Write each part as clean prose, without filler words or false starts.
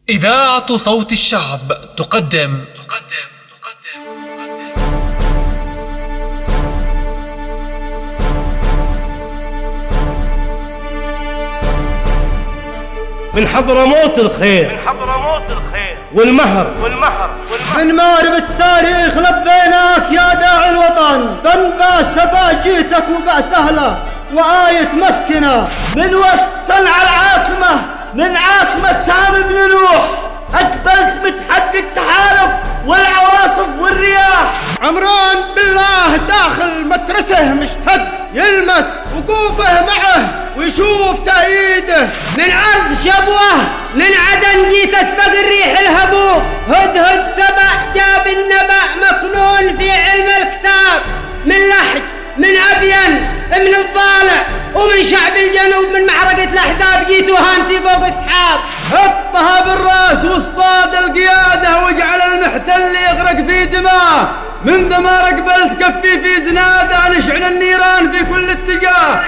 إذاعة صوت الشعب تقدم من حضرموت الخير والمهر من مارب التاريخ لبيناك يا داعي الوطن، بنباس سباجيتك وبأس أهله وآية مسكنة. من وسط صنعاء العاصمة، من عاصمة سامي بن نوح، أقبلت متحدي التحالف والعواصف والرياح. عمران بالله داخل مترسه مشتد، يلمس وقوفه معه ويشوف تأييده. من عرض شبوه من عدن جيت اسبق الريح الهبوب، هدهد سبع جاب النبأ مكنون في علم الكتاب. من لحج من أبين من الضالع ومن شعب الجنوب، من معركة الأحزاب جيت وهانتي فوق السحاب. حطها بالراس واصطاد القيادة واجعل المحتل يغرق في دماه. من دمار قبلت كفي في زناده، نشعل النيران في كل اتجاه.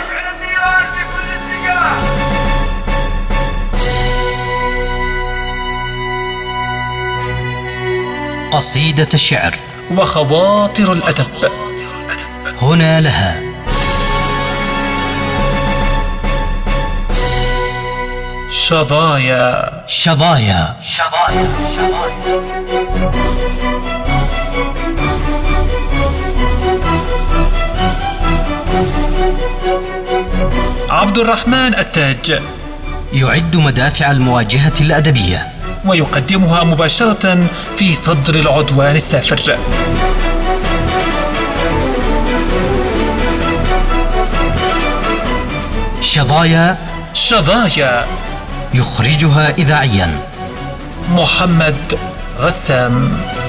قصيدة الشعر وخواطر الأدب هنا لها. شظايا عبد الرحمن التاج يعد مدافع المواجهة الأدبية ويقدمها مباشرة في صدر العدوان السافر. شظايا يخرجها إذاعيا محمد غسام.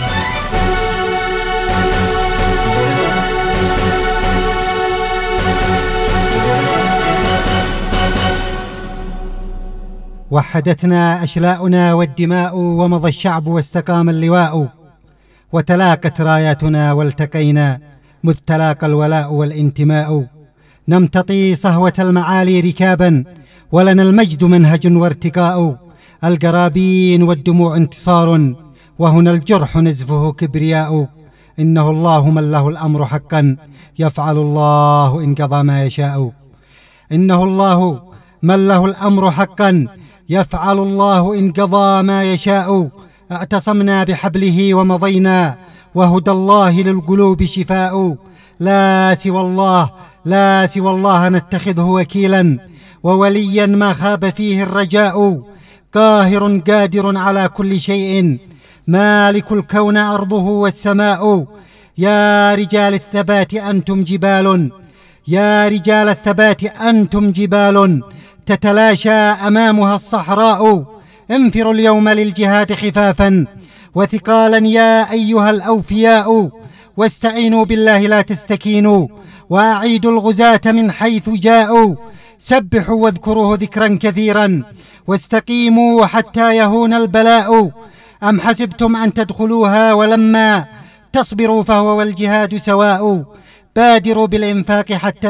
وحدتنا أشلاؤنا والدماء، ومضى الشعب واستقام اللواء، وتلاقت راياتنا والتقينا، مذ تلاقى الولاء والانتماء. نمتطي صهوة المعالي ركابا، ولنا المجد منهج وارتقاء. القرابين والدموع انتصار، وهنا الجرح نزفه كبرياء. إنه الله من له الأمر حقا، يفعل الله إن قضى ما يشاء. إنه الله من له الأمر حقا، يفعل الله إن قضى ما يشاء. اعتصمنا بحبله ومضينا، وهدى الله للقلوب شفاء. لا سوى الله نتخذه وكيلا، ووليا ما خاب فيه الرجاء. قاهر قادر على كل شيء، مالك الكون أرضه والسماء. يا رجال الثبات أنتم جبال، يا رجال الثبات أنتم جبال، تتلاشى أمامها الصحراء. انفروا اليوم للجهاد خفافا وثقالا يا أيها الأوفياء، واستعينوا بالله لا تستكينوا، وأعيدوا الغزاة من حيث جاءوا. سبحوا واذكروه ذكرا كثيرا، واستقيموا حتى يهون البلاء. أم حسبتم أن تدخلوها ولما تصبروا فهو والجهاد سواء. بادروا بالإنفاق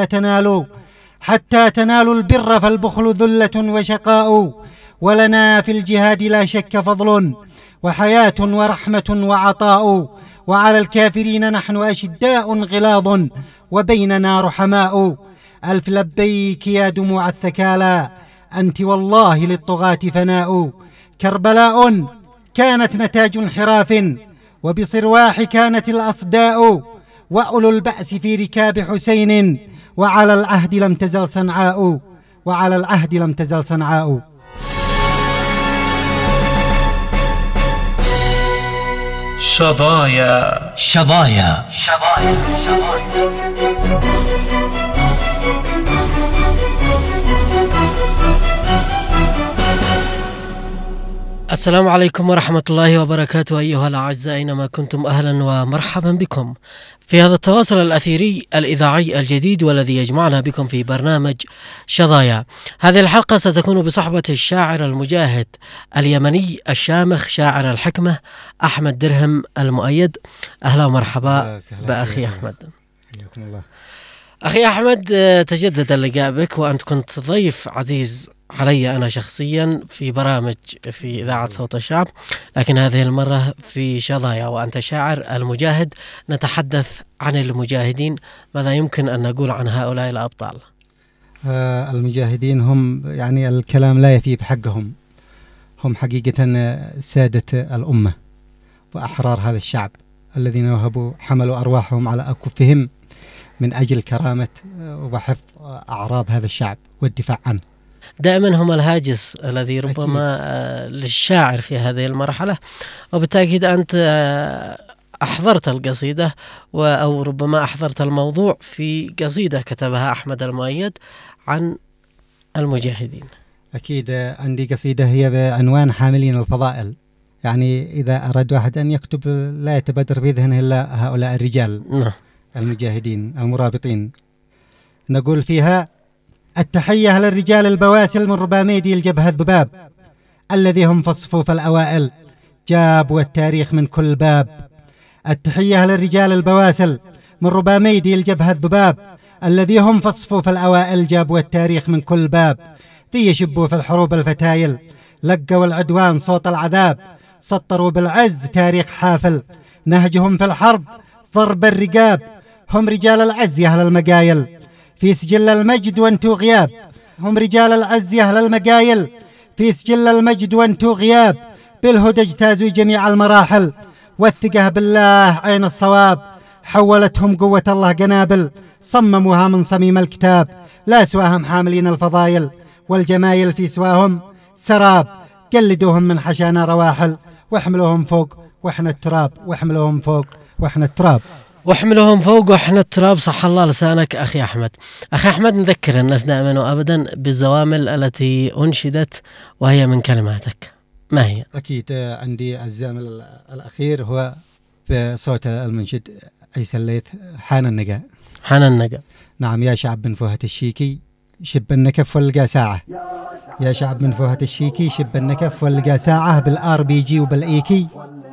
حتى تنالوا البر، فالبخل ذلة وشقاء. ولنا في الجهاد لا شك فضل وحياة ورحمة وعطاء، وعلى الكافرين نحن أشداء غلاظ، وبيننا رحماء. ألف لبيك يا دموع الثكالى، أنت والله للطغاة فناء. كربلاء كانت نتاج انحراف، وبصرواح كانت الأصداء. وأولو البأس في ركاب حسين، وعلى العهد لم تزل صنعاء. شظايا. السلام عليكم ورحمة الله وبركاته أيها الأعزاء، أينما كنتم أهلا ومرحبا بكم في هذا التواصل الأثيري الإذاعي الجديد، والذي يجمعنا بكم في برنامج شظايا. هذه الحلقة ستكون بصحبة الشاعر المجاهد اليمني الشامخ شاعر الحكمة أحمد درهم المؤيد. أهلا ومرحبا بأخي أحمد. حياكم الله أخي أحمد، تجدد اللقاء بك، وأنت كنت ضيف عزيز علي أنا شخصيا في برامج في إذاعة صوت الشعب، لكن هذه المرة في شظايا وأنت شاعر المجاهد. نتحدث عن المجاهدين، ماذا يمكن أن نقول عن هؤلاء الأبطال؟ المجاهدين هم يعني الكلام لا يفي بحقهم، هم حقيقة سادة الأمة وأحرار هذا الشعب الذين حملوا أرواحهم على أكفهم من أجل كرامة وحفظ أعراض هذا الشعب والدفاع عنه. دائما هم الهاجس الذي ربما للشاعر في هذه المرحلة، وبالتأكيد أنت أحضرت القصيدة أو ربما أحضرت الموضوع في قصيدة كتبها أحمد المؤيد عن المجاهدين. أكيد عندي قصيدة هي بعنوان حاملين الفضائل، يعني إذا أراد واحد أن يكتب لا يتبادر في ذهنه إلا هؤلاء الرجال المجاهدين المرابطين. نقول فيها: التحية للرجال البواسل من رباميدي الجبهة الذباب، الذي هم في الصفوف الأوائل جابوا التاريخ من كل باب. التحية للرجال البواسل من رباميدي الجبهة الذباب، الذي هم في الصفوف الأوائل جابوا التاريخ من كل باب. ذي يشبوا في الحروب الفتايل، لقوا العدوان صوت العذاب، سطروا بالعز تاريخ حافل. نهجهم في الحرب ضرب الرقاب، هم رجال العز يا أهل المقايل، في سجل المجد وانتو غياب. هم رجال العز يا أهل المقايل، في سجل المجد وانتو غياب. بالهدى اجتازوا جميع المراحل، والثقة بالله عين الصواب. حولتهم قوة الله قنابل، صمموها من صميم الكتاب. لا سواهم حاملين الفضايل، والجمايل في سواهم سراب. قلدوهم من حشانا رواحل، واحملوهم فوق واحنا التراب. واحملوهم فوق واحنا التراب. واحملهم فوق واحنا التراب. صح الله لسانك أخي أحمد. أخي أحمد، نذكر الناس دائما وأبدا بالزوامل التي أنشدت وهي من كلماتك، ما هي؟ أكيد عندي الزامل الأخير هو بصوت المنشد عيسى الليث، حان النقا. حان النقا. نعم. يا شعب من فوهة الشيكي شب النكف والقى ساعة. يا شعب من فوهة الشيكي شب النكف والقى ساعة. بالRPG وبالإيكي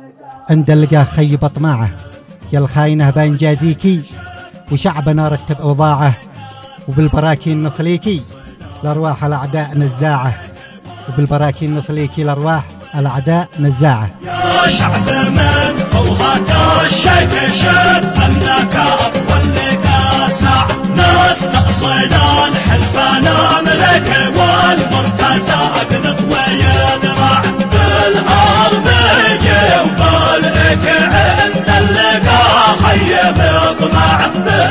عند اللقاه خيب أطماعه، يا الخاينة بين جازيكي. وشعبنا رتب أوضاعه، وبالبراكين نصليكي الأرواح الأعداء نزاعه. وبالبراكين نصليكي الأرواح الأعداء نزاعه. يا شعب من فوهة الشيكي شب النكف واللقاه ساعة. ناس نقصنا الحلفان ملك والمرتزى اقنط ويدرع. بالRPG وبالإيك عند اللقاه خيب اطماع.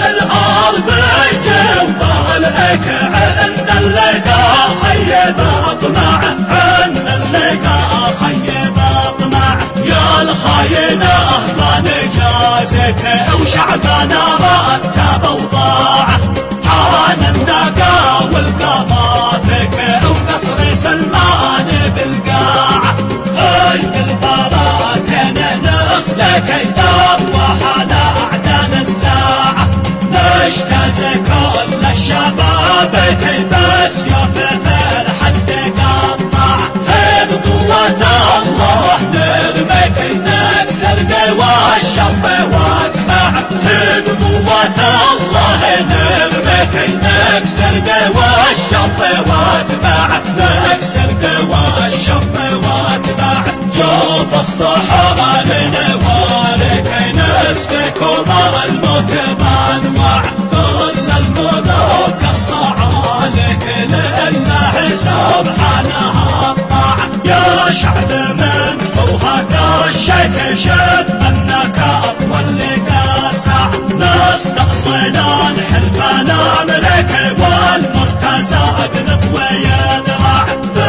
بالRPG وبالإيك عند اللقاه خيب اطماع. عند اللقاه خيب اطماع. يا الخاين اهلا نجازك، وشعبنا رتب وضاعه. حان النقا والقضافك، وقصر سلمان بالقاعه. هيد البراكين نسلك يدار وحنا اعدان الساعه. نجتاز كل الشباب بس يفف الحد قطع. بقوة الله نرميك نكسر قوى الشر واقمع. بقوة الله نرميك نكسر قوى الشر واقمع. نكسر قوى الشر واقمع. جوف الصحراء لنوالك نسفك ومر الموت بانواع. كل الملوك الصعالك لله سبحانه الطاعة. يا شعب من فوهة الشيك شب النكاف واللقاه ساعة. ناس نقصنا الحلفان ملك والمرتزى اقنط ويدرع.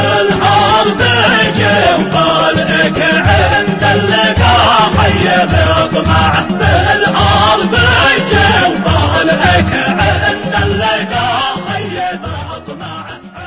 بالRPG وبالإيك عند اللقاه خيب اطماع. بالRPG وبالإيك عند اللقاه خيب اطماع.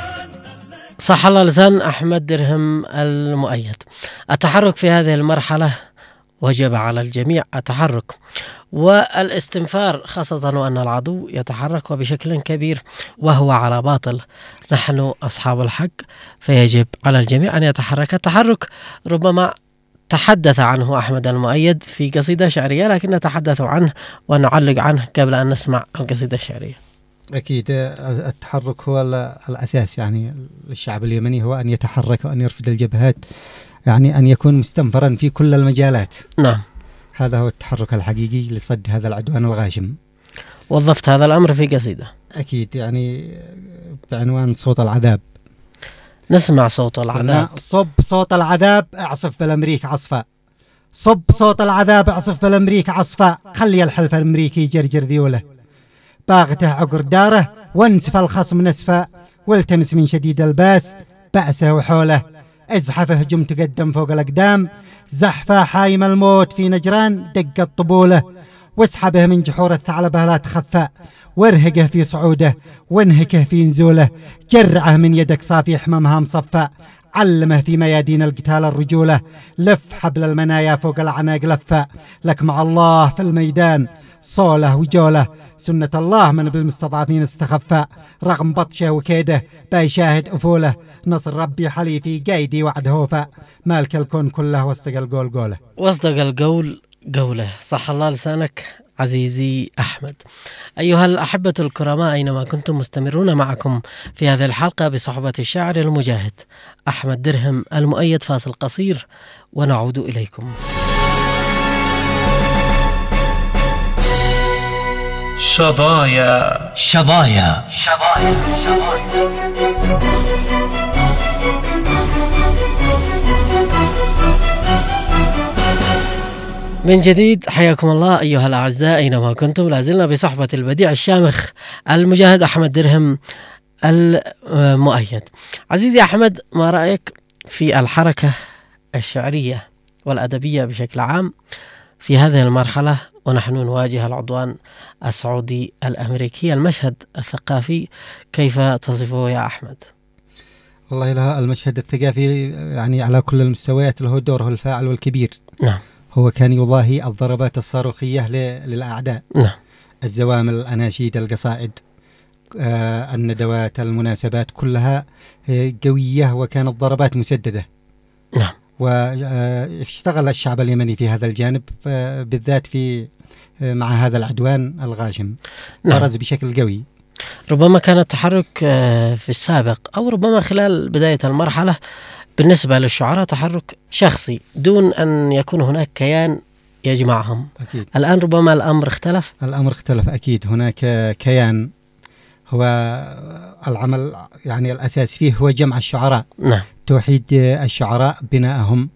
صح الله لسان أحمد درهم المؤيد. التحرك في هذه المرحلة وجب على الجميع التحرك والاستنفار، خاصة وأن العدو يتحرك وبشكل كبير وهو على باطل. نحن أصحاب الحق، فيجب على الجميع أن يتحرك. التحرك ربما تحدث عنه أحمد المؤيد في قصيدة شعرية، لكن نتحدث عنه ونعلق عنه قبل أن نسمع القصيدة الشعرية. أكيد التحرك هو الأساس يعني للشعب اليمني، هو أن يتحرك وأن يرفد الجبهات، يعني أن يكون مستنفرا في كل المجالات. نعم، هذا هو التحرك الحقيقي لصد هذا العدوان الغاشم. وظفت هذا الأمر في قصيدة. أكيد، يعني بعنوان صوت العذاب. نسمع صوت العذاب. صب صوت العذاب اعصف بالأمريك عصفا، صب صوت العذاب اعصف بالأمريك عصفا، خلي الحلف الأمريكي يجرجر ذيوله، باغته عقر داره وانسف الخصم نسفا، والتمس من شديد الباس بأسه وحوله، ازحف هجم تقدم فوق الأقدام، زحفة حايم الموت في نجران دق طبوله، واسحبه من جحور الثعلبة لا تخفى، وارهقه في صعوده وانهكه في نزوله، جرعه من يدك صافي حمامها مصفى، علمه في ميادين القتال الرجولة، لف حبل المنايا فوق العناق لفة، لك مع الله في الميدان صوله وجوله، سنة الله من بالمستضعفين استخفى، رغم بطشه وكيده بايشاهد أفوله، نصر ربي حليفي قايدي وعد هوفا، مالك الكون كله واصدق القول قوله. واصدق القول قوله، صح الله لسانك عزيزي أحمد. أيها الأحبة الكرماء، أينما كنتم مستمرون معكم في هذه الحلقة بصحبة الشاعر المجاهد أحمد درهم المؤيد. فاصل قصير ونعود إليكم. شظايا شظايا. من جديد حياكم الله أيها الأعزاء أينما كنتم، لازلنا بصحبة البديع الشامخ المجاهد أحمد درهم المؤيد. عزيزي أحمد، ما رأيك في الحركة الشعرية والأدبية بشكل عام في هذه المرحلة ونحن نواجه العدوان السعودي الأمريكي؟ المشهد الثقافي كيف تصفه يا أحمد؟ والله له المشهد الثقافي يعني على كل المستويات له دوره الفاعل والكبير. نعم، هو كان يضاهي الضربات الصاروخية للأعداء. نعم، الزوامل، الأناشيد، القصائد، الندوات، المناسبات كلها قوية وكانت ضربات مسددة. نعم، واشتغل الشعب اليمني في هذا الجانب بالذات في مع هذا العدوان الغاشم. نعم، برز بشكل قوي. ربما كان التحرك في السابق أو ربما خلال بداية المرحلة بالنسبة للشعراء تحرك شخصي دون أن يكون هناك كيان يجمعهم. أكيد. الآن ربما الأمر اختلف. الأمر اختلف أكيد، هناك كيان هو العمل يعني الأساس فيه هو جمع الشعراء. نعم، توحيد الشعراء، بنائهم،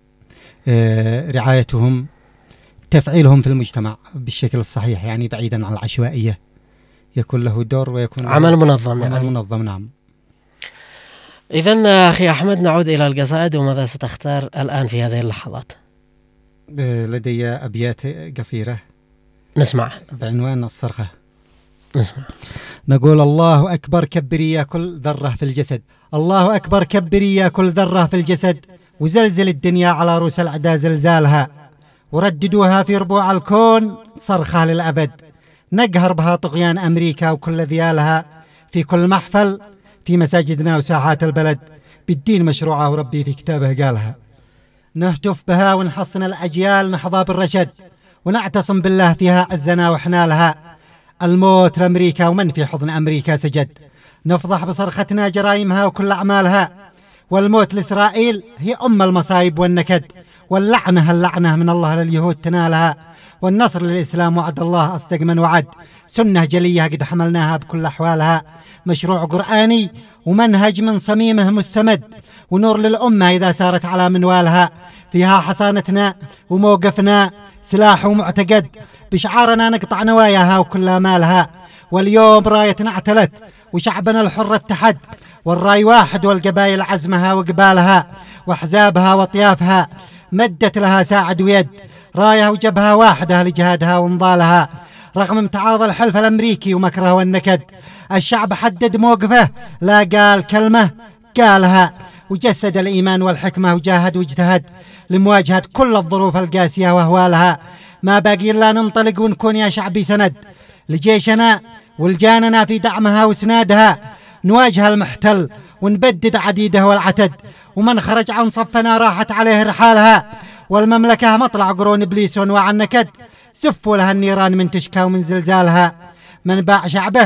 رعايتهم، تفعيلهم في المجتمع بالشكل الصحيح، يعني بعيدا عن العشوائية، يكون له دور ويكون عمل منظم. عمل منظم. نعم. إذن أخي أحمد، نعود إلى القصائد، وماذا ستختار الآن في هذه اللحظات؟ لدي أبيات قصيرة نسمع بعنوان الصرخة. نسمع. نقول: الله أكبر كبري يا كل ذرة في الجسد، الله أكبر كبري يا كل ذرة في الجسد، وزلزل الدنيا على رؤوس الأعداء زلزالها، ورددوها في ربوع الكون صرخة للأبد، نقهر بها طغيان أمريكا وكل ذيالها، في كل محفل في مساجدنا وساحات البلد، بالدين مشروعة وربي في كتابه قالها، نهتف بها ونحصن الأجيال، نحظى بالرشد ونعتصم بالله فيها عزنا وحنالها، الموت لأمريكا ومن في حضن أمريكا سجد، نفضح بصرختنا جرائمها وكل أعمالها، والموت لإسرائيل هي أم المصايب والنكد، اللعنة من الله لليهود تنالها، والنصر للإسلام وعد الله أصدق من وعد، سنة جلية قد حملناها بكل أحوالها، مشروع قرآني ومنهج من صميمه مستمد، ونور للأمة إذا سارت على منوالها، فيها حصانتنا وموقفنا سلاح ومعتقد، بشعارنا نقطع نواياها وكل مالها، واليوم رايتنا اعتلت وشعبنا الحر اتحد، والراي واحد والقبائل عزمها وقبالها، واحزابها واطيافها مدت لها ساعد ويد، رايه وجبهها واحدة لجهادها وانضالها، رغم امتعاض الحلف الأمريكي ومكره والنكد، الشعب حدد موقفه لا قال كلمة قالها، وجسد الإيمان والحكمة وجاهد واجتهد لمواجهة كل الظروف القاسية وأهوالها، ما باقي إلا ننطلق ونكون يا شعبي سند لجيشنا ولجاننا في دعمها وسنادها، نواجه المحتل ونبدد عديده والعتد، ومن خرج عن صفنا راحت عليه رحالها، والمملكة مطلع قرون إبليس وانواع النكد، سفوا لها النيران من تشكى ومن زلزالها، من باع شعبه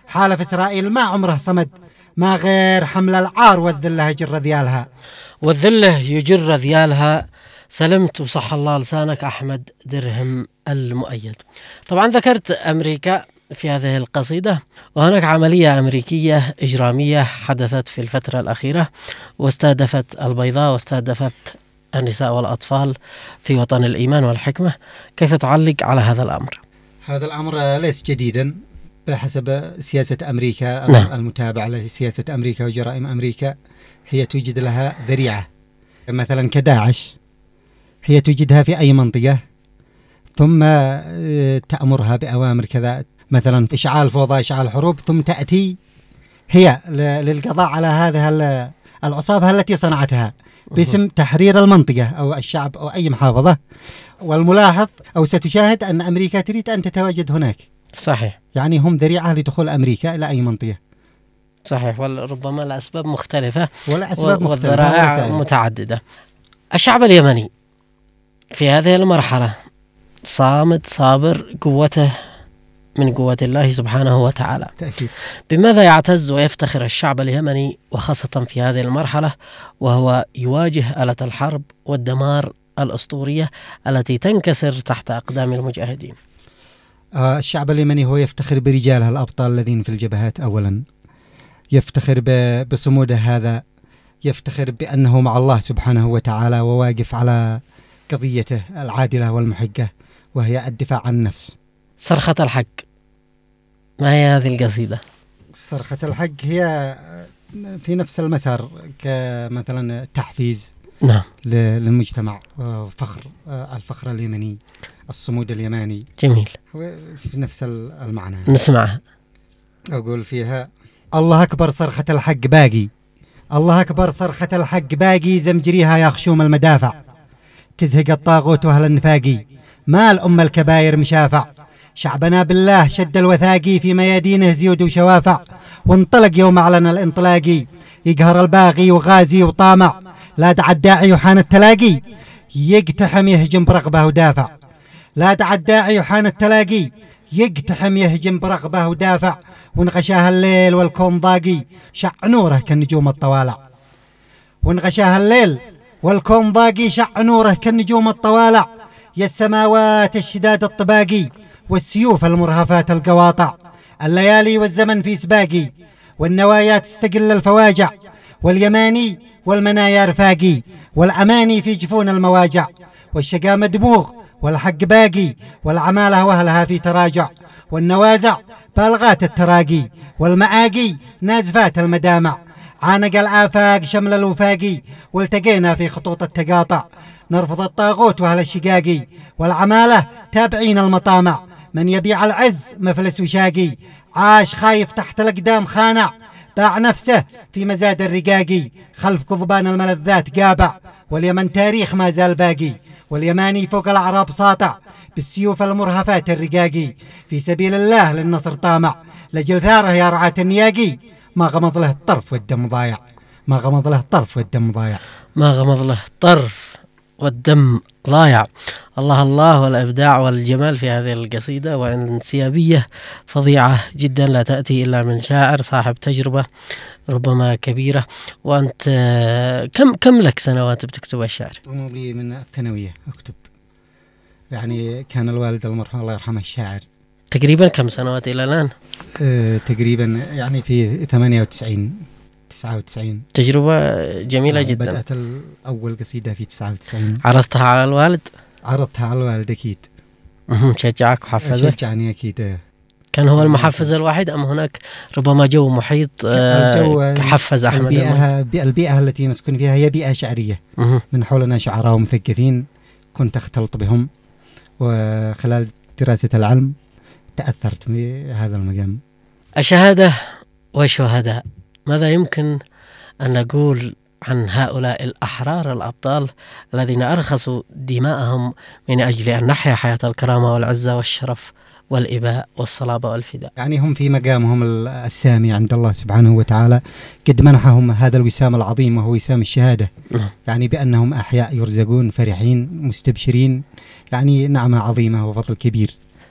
حالف إسرائيل ما عمره صمد، ما غير حمل العار والذلة يجر ذيالها. والذلة يجر ذيالها. سلمت وصح الله لسانك أحمد درهم المؤيد. طبعا ذكرت أمريكا في هذه القصيدة، وهناك عملية أمريكية إجرامية حدثت في الفترة الأخيرة واستهدفت البيضاء واستهدفت النساء والأطفال في وطن الإيمان والحكمة. كيف تعلق على هذا الأمر؟ هذا الأمر ليس جديدا بحسب سياسة أمريكا. نعم. المتابعة لسياسة أمريكا وجرائم أمريكا هي توجد لها ذريعة، مثلا كداعش هي توجدها في أي منطقة ثم تأمرها بأوامر كذا، مثلا إشعال فوضى إشعال حروب، ثم تأتي هي للقضاء على هذه العصابة التي صنعتها باسم تحرير المنطقة أو الشعب أو أي محافظة. والملاحظ أو ستشاهد أن أمريكا تريد أن تتواجد هناك. صحيح. يعني هم ذريعة لدخول أمريكا إلى أي منطقة. صحيح، وربما لأسباب مختلفة والذرائع متعددة. الشعب اليمني في هذه المرحلة صامد صابر، قوته من قوة الله سبحانه وتعالى. تأكيد. بماذا يعتز ويفتخر الشعب اليمني وخاصة في هذه المرحلة وهو يواجه آلة الحرب والدمار الأسطورية التي تنكسر تحت أقدام المجاهدين؟ الشعب اليمني هو يفتخر برجاله الأبطال الذين في الجبهات أولا، يفتخر بصموده هذا، يفتخر بأنه مع الله سبحانه وتعالى وواقف على قضيته العادلة والمحقة وهي الدفاع عن النفس. صرخة الحق، ما هي هذه القصيدة؟ صرخة الحق هي في نفس المسار كمثلا تحفيز نعم للمجتمع، فخر الفخر اليمني، الصمود اليماني. جميل، في نفس المعنى. نسمعها. أقول فيها: الله أكبر صرخة الحق باقي، الله أكبر صرخة الحق باقي، زمجريها يا خشوم المدافع، تزهق الطاغوت وأهل النفاقي، ما الأمة الكباير مشافع، شعبنا بالله شد الوثاقي، في ميادينه زيود وشوافع، وانطلق يوم أعلن الانطلاقي، يقهر الباغي وغازي وطامع، لا دعا الداعي وحان التلاقي، يقتحم يهجم برغبة ودافع، لا دعا الداعي وحان التلاقي، يقتحم يهجم برغبة ودافع، وانغشاها الليل والكون ضاقي، شع نوره كالنجوم الطوالع، وانغشاها الليل والكون ضاقي، شع نوره كالنجوم الطوالع، يا السماوات الشداد الطباقي، والسيوف المرهفات القواطع، الليالي والزمن في سباقي، والنوايا تستقل الفواجع، واليماني والمنايا رفاقي، والأماني في جفون المواجع، والشقا مدموغ والحق باقي، والعمالة وأهلها في تراجع، والنوازع بالغات التراقي، والمآقي نازفات المدامع، عانق الآفاق شمل الوفاقي، والتقينا في خطوط التقاطع، نرفض الطاغوت وأهل الشقاقي، والعمالة تابعين المطامع، من يبيع العز مفلس وشاقي، عاش خايف تحت الأقدام خانع، باع نفسه في مزاد الرقاقي، خلف قضبان الملذات قابع، واليمن تاريخ ما زال باقي، واليماني فوق الأعراب ساطع، بالسيوف المرهفات الرقاقي، في سبيل الله للنصر طامع، لجل ثاره يا رعاة النياقي، ما غمض له الطرف والدم ضايع، ما غمض له الطرف والدم ضايع، ما غمض له طرف والدم ضايع. الله الله، والإبداع والجمال في هذه القصيدة، وانسيابية فظيعة جدا لا تأتي إلا من شاعر صاحب تجربة ربما كبيرة. وأنت كم لك سنوات بتكتب الشعر؟ لي من الثانوية أكتب، يعني كان الوالد المرحوم الله يرحمه الشاعر. تقريبا كم سنوات إلى الآن؟ تقريبا يعني في 98 99. تجربة جميلة جدا. بدأت الأول قصيدة في 99. عرضتها على الوالد؟ عرضتها على الوالد أكيد. شجعك وحفزك؟ شجعني أكيد. كان هو المحفز الوحيد أم هناك ربما جو محيط حفز أحمد؟ البيئة التي نسكن فيها هي بيئة شعرية، من حولنا شعراء ومثقفين، كنت أختلط بهم، وخلال دراسة العلم تأثرت بهذا المقام. الشهادة والشهداء، ماذا يمكن أن نقول عن هؤلاء الأحرار الأبطال الذين أرخصوا دماءهم من أجل أن نحيا حياة الكرامة والعزة والشرف والإباء والصلابة والفداء؟ يعني هم في مقامهم السامي عند الله سبحانه وتعالى، قد منحهم هذا الوسام العظيم وهو وسام الشهادة، يعني بأنهم أحياء يرزقون فرحين مستبشرين، يعني نعمة عظيمة وفضل كبير.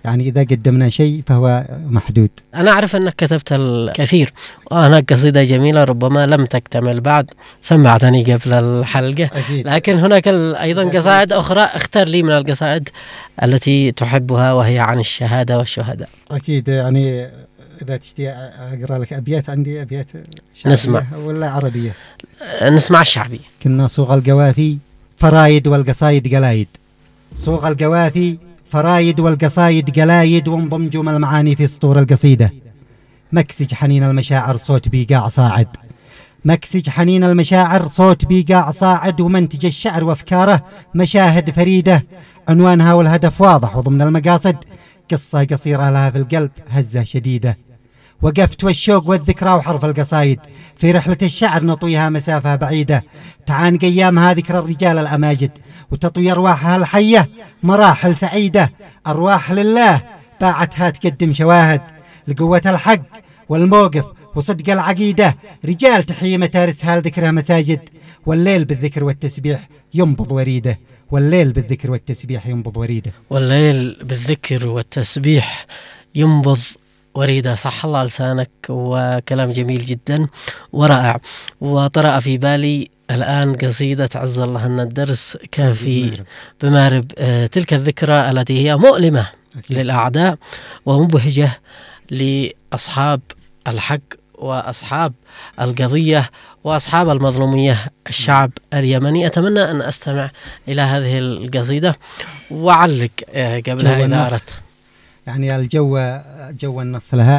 يعني إذا قدمنا شيء فهو محدود. أنا أعرف أنك كتبت الكثير، وهناك قصيدة جميلة ربما لم تكتمل بعد، سمعتني قبل الحلقة أكيد. لكن هناك أيضا قصائد أخرى. اختر لي من القصائد التي تحبها وهي عن الشهادة والشهداء. أكيد، يعني إذا تشتي أقرأ لك أبيات، عندي أبيات شعبية نسمع. ولا عربية؟ نسمع الشعبي. كنا صوغ القوافي فرايد والقصايد قلايد، صوغ القوافي فرايد والقصايد قلايد، وانضم جمل المعاني في سطور القصيدة. مكسج حنين المشاعر صوت بيقاع صاعد، مكسج حنين المشاعر صوت بيقاع صاعد، ومنتج الشعر وافكاره مشاهد فريدة، عنوانها والهدف واضح وضمن المقاصد، قصة قصيرة لها في القلب هزة شديدة. وقفت والشوق والذكرى وحرف القصايد، في رحلة الشعر نطويها مسافة بعيدة، تعانق أيامها ذكرى الرجال الأماجد، وتطوي أرواحها الحية مراحل سعيدة. أرواح لله باعتها تقدم شواهد لقوة الحق والموقف وصدق العقيدة، رجال تحيي متارسها لذكرها مساجد، والليل بالذكر والتسبيح ينبض وريده، والليل بالذكر والتسبيح ينبض وريده، والليل بالذكر والتسبيح ينبض وريدة. صح الله لسانك، وكلام جميل جدا ورائع. وطرأ في بالي الآن قصيدة عز الله أن الدرس كافي بمارب. تلك الذكرى التي هي مؤلمة للأعداء ومبهجة لأصحاب الحق وأصحاب القضية وأصحاب المظلومية، الشعب اليمني. أتمنى أن أستمع إلى هذه القصيدة وعلق قبلها إذا أردت. يعني جو النص لها.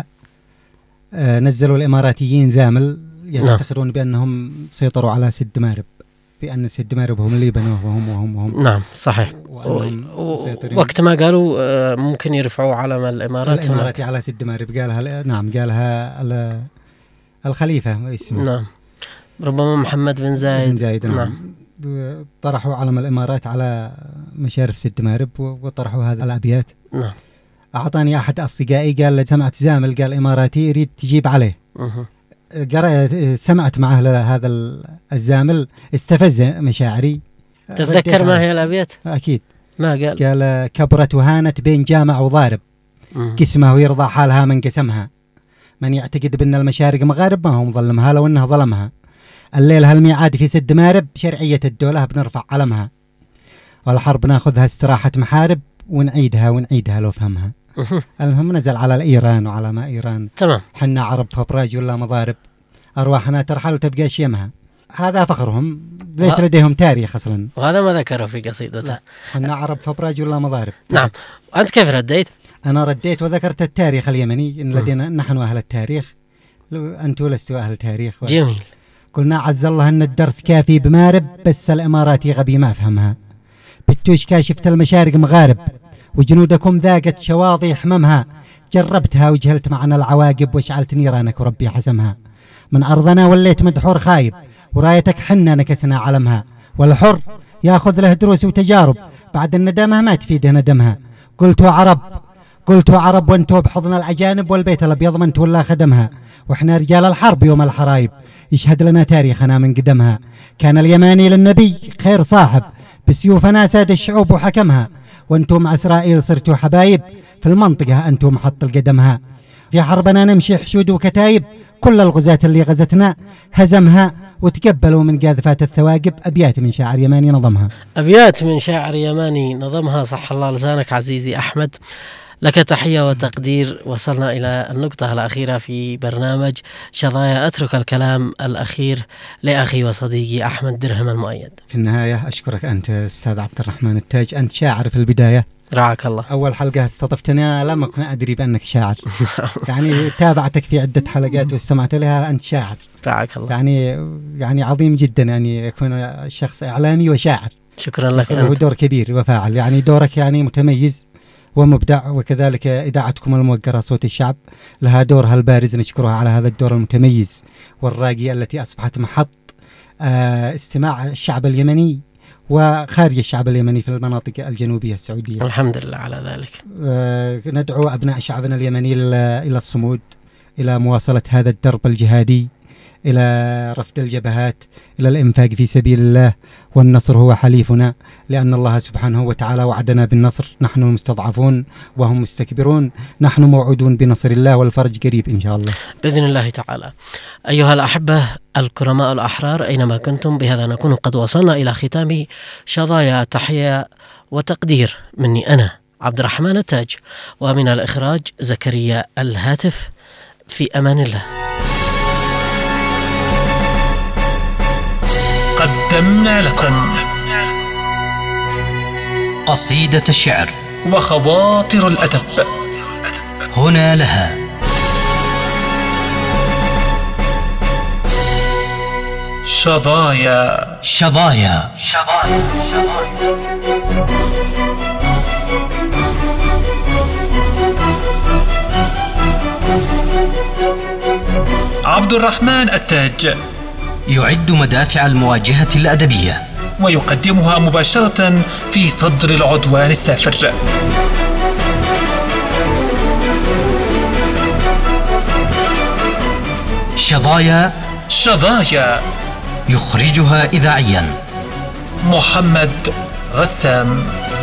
نزلوا الإماراتيين زامل يفتخرون بأنهم سيطروا على سد مارب، بأن سد مارب هم اللي بنوه وهم. نعم صحيح. وقت ما قالوا ممكن يرفعوا علم الإماراتي على سد مارب، قالها نعم، قالها الخليفة اسمه، نعم، ربما محمد بن زايد. نعم. طرحوا علم الإمارات على مشارف سد مارب وطرحوا هذه الأبيات. نعم. أعطاني أحد أصدقائي قال سمعت زامل قال إماراتي يريد تجيب عليه. سمعت معه هذا الزامل استفز مشاعري. تتذكر ما هي الأبيات؟ أكيد. ما قال كبرت وهانت بين جامع وضارب، قسمه ويرضى حالها من قسمها، من يعتقد بأن المشارق مغارب ما هو مظلمها لو أنها ظلمها، الليل هالميعاد في سد مارب شرعية الدولة بنرفع علمها، والحرب ناخذها استراحة محارب ونعيدها لو فهمها. المهم نزل على الإيران وعلى ما إيران. تمام. حنا عرب فبراج ولا مضارب، أرواحنا ترحل وتبقى شيمها. هذا فخرهم، ليس لديهم تاريخ أصلا، وهذا ما ذكره في قصيدته. حنا عرب فبراج ولا مضارب. نعم. أنت كيف رديت؟ أنا رديت وذكرت التاريخ اليمني، إن لدينا نحن أهل التاريخ، أنتوا لستوا أهل تاريخ. جميل. قلنا عز الله أن الدرس كافي بمارب، بس الإماراتي غبي ما فهمها، بتوش كاشفت المشارق مغارب، وجنودكم ذاقت شواظي حممها، جربتها وجهلت معنا العواقب، وشعلت نيرانك وربي حسمها، من أرضنا وليت مدحور خايب، ورايتك حنا نكسنا علمها، والحر ياخذ له دروس وتجارب، بعد الندامة ما تفيده ندمها. قلتوا عرب وانتوا بحضن الأجانب، والبيت الأبيض من تولى خدمها، وإحنا رجال الحرب يوم الحرايب، يشهد لنا تاريخنا من قدمها، كان اليماني للنبي خير صاحب، بسيوفنا ساد الشعوب وحكمها، وانتم مع إسرائيل صرتوا حبايب، في المنطقة أنتم محط القدمها، في حربنا نمشي حشود وكتايب، كل الغزاة اللي غزتنا هزمها، وتقبلوا من قاذفات الثواقب. أبيات من شاعر يماني نظمها. أبيات من شاعر يماني نظمها. صح الله لسانك عزيزي أحمد، لك تحية وتقدير. وصلنا إلى النقطة الأخيرة في برنامج شظايا. أترك الكلام الأخير لأخي وصديقي أحمد درهم المؤيد. في النهاية أشكرك أنت أستاذ عبد الرحمن التاج، أنت شاعر في البداية. رعاك الله. أول حلقة استضفتني لم أكن أدري بأنك شاعر. يعني تابعتك في عدة حلقات واستمعت لها، أنت شاعر. رعاك الله. يعني عظيم جدا يعني يكون شخص إعلامي وشاعر. شكرا لك. هو دور كبير وفاعل، يعني دورك يعني متميز ومبدع، وكذلك إذاعتكم الموقرة صوت الشعب لها دورها البارز، نشكرها على هذا الدور المتميز والراقي، التي أصبحت محط استماع الشعب اليمني وخارج الشعب اليمني في المناطق الجنوبية السعودية. الحمد لله على ذلك. ندعو أبناء شعبنا اليمني إلى الصمود، إلى مواصلة هذا الدرب الجهادي، إلى رفد الجبهات، إلى الإنفاق في سبيل الله، والنصر هو حليفنا، لأن الله سبحانه وتعالى وعدنا بالنصر. نحن المستضعفون وهم مستكبرون، نحن موعودون بنصر الله والفرج قريب إن شاء الله بإذن الله تعالى. أيها الأحبة الكرماء الأحرار أينما كنتم، بهذا نكون قد وصلنا إلى ختام شظايا. تحية وتقدير مني أنا عبد الرحمن التاج، ومن الإخراج زكريا الهاتف. في أمان الله. قدمنا لكم قصيدة الشعر وخواطر الأدب. هنا لها شظايا. شظايا. عبد الرحمن التاج يعد مدافع المواجهة الأدبية ويقدمها مباشرة في صدر العدوان السافر. شظايا يخرجها إذاعيا محمد غسام.